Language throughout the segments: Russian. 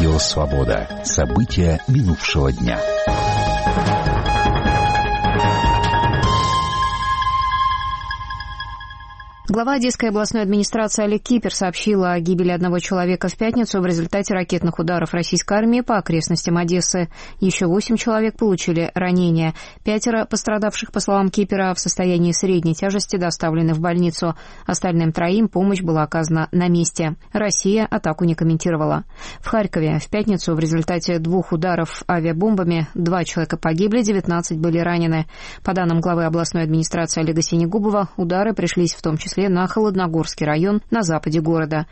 Радио «Свобода». События минувшего дня. Глава Одесской областной администрации Олег Кипер сообщила о гибели одного человека в пятницу в результате ракетных ударов российской армии по окрестностям Одессы. Еще 8 человек получили ранения. 5 пострадавших, по словам Кипера, в состоянии средней тяжести доставлены в больницу. Остальным 3 помощь была оказана на месте. Россия атаку не комментировала. В Харькове в пятницу в результате 2 ударов авиабомбами 2 человека погибли, 19 были ранены. По данным главы областной администрации Олега Синегубова, удары пришлись в том числе на Холодногорский район на западе города.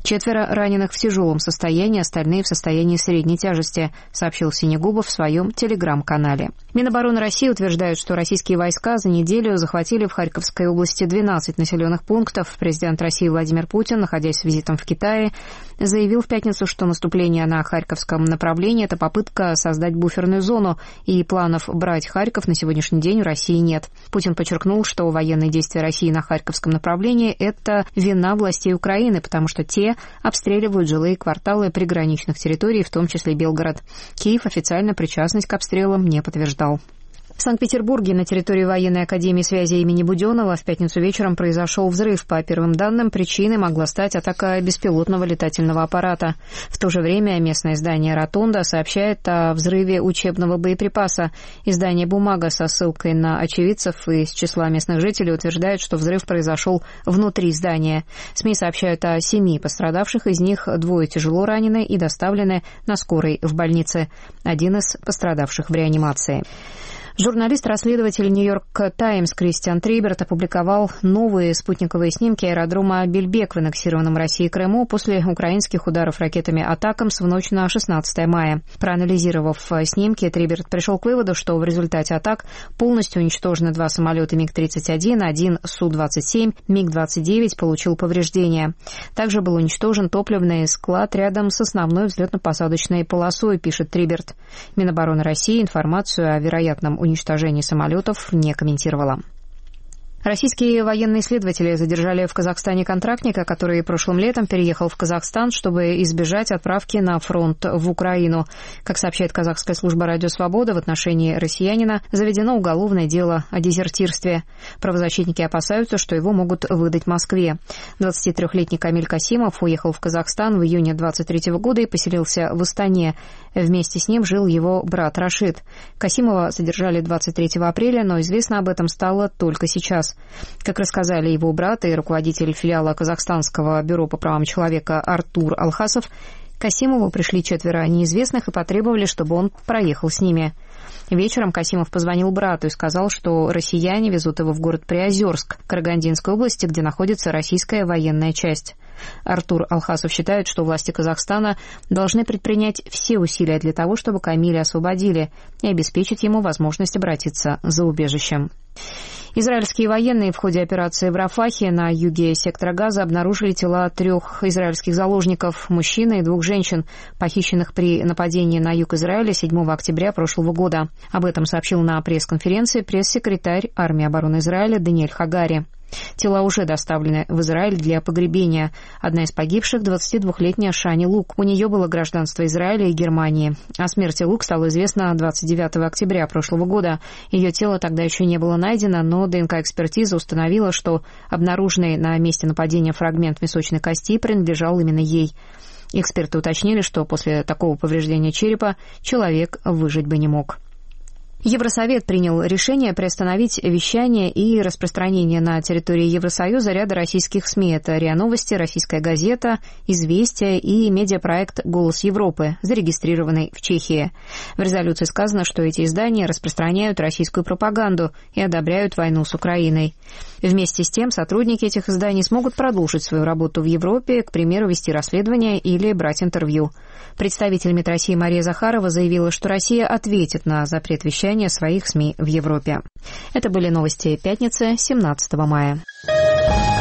4 раненых в тяжелом состоянии, остальные в состоянии средней тяжести, сообщил Синегубов в своем телеграм-канале. Минобороны России утверждает, что российские войска за неделю захватили в Харьковской области 12 населенных пунктов. Президент России Владимир Путин, находясь с визитом в Китае, заявил в пятницу, что наступление на Харьковском направлении – это попытка создать буферную зону, и планов брать Харьков на сегодняшний день у России нет. Путин подчеркнул, что военные действия России на Харьковском направлении – это вина властей Украины, потому что те обстреливают жилые кварталы приграничных территорий, в том числе Белгород. Киев официально причастность к обстрелам не подтверждал. В Санкт-Петербурге на территории военной академии связи имени Буденова в пятницу вечером произошел взрыв. По первым данным, причиной могла стать атака беспилотного летательного аппарата. В то же время местное издание «Ротонда» сообщает о взрыве учебного боеприпаса. Издание «Бумага» со ссылкой на очевидцев из числа местных жителей утверждает, что взрыв произошел внутри здания. СМИ сообщают о 7 пострадавших, из них 2 тяжело ранены и доставлены на скорой в больнице. Один из пострадавших в реанимации. Журналист-расследователь «Нью-Йорк Таймс» Кристиан Триберт опубликовал новые спутниковые снимки аэродрома Бельбек в аннексированном Россией Крыму после украинских ударов ракетами «Атакамс» в ночь на 16 мая. Проанализировав снимки, Триберт пришел к выводу, что в результате атак полностью уничтожены 2 самолета МиГ-31, 1 Су-27, МиГ-29 получил повреждения. Также был уничтожен топливный склад рядом с основной взлетно-посадочной полосой, пишет Триберт. Минобороны России информацию о вероятном уничтожении самолетов не комментировала. Российские военные исследователи задержали в Казахстане контрактника, который прошлым летом переехал в Казахстан, чтобы избежать отправки на фронт в Украину. Как сообщает казахская служба «Радио Свобода», в отношении россиянина заведено уголовное дело о дезертирстве. Правозащитники опасаются, что его могут выдать Москве. 23-летний Камиль Касимов уехал в Казахстан в июне 23 года и поселился в Астане. Вместе с ним жил его брат Рашид. Касимова задержали 23 апреля, но известно об этом стало только сейчас. Как рассказали его брат и руководитель филиала Казахстанского бюро по правам человека Артур Алхасов, к Касимову пришли 4 неизвестных и потребовали, чтобы он проехал с ними. Вечером Касимов позвонил брату и сказал, что россияне везут его в город Приозерск, Карагандинской области, где находится российская военная часть. Артур Алхасов считает, что власти Казахстана должны предпринять все усилия для того, чтобы Камиля освободили и обеспечить ему возможность обратиться за убежищем. Израильские военные в ходе операции в Рафахе на юге сектора Газа обнаружили тела 3 израильских заложников, мужчины и 2 женщин, похищенных при нападении на юг Израиля 7 октября прошлого года. Об этом сообщил на пресс-конференции пресс-секретарь армии обороны Израиля Даниэль Хагари. Тела уже доставлены в Израиль для погребения. Одна из погибших – 22-летняя Шани Лук. У нее было гражданство Израиля и Германии. О смерти Лук стало известно 29 октября прошлого года. Ее тело тогда еще не было найдено, но ДНК-экспертиза установила, что обнаруженный на месте нападения фрагмент височной кости принадлежал именно ей. Эксперты уточнили, что после такого повреждения черепа человек выжить бы не мог. Евросовет принял решение приостановить вещание и распространение на территории Евросоюза ряда российских СМИ. Это РИА Новости, Российская газета, Известия и медиапроект «Голос Европы», зарегистрированный в Чехии. В резолюции сказано, что эти издания распространяют российскую пропаганду и одобряют войну с Украиной. Вместе с тем сотрудники этих изданий смогут продолжить свою работу в Европе, к примеру, вести расследования или брать интервью. Представитель МИД России Мария Захарова заявила, что Россия ответит на запрет вещания своих СМИ в Европе. Это были новости пятницы, 17 мая.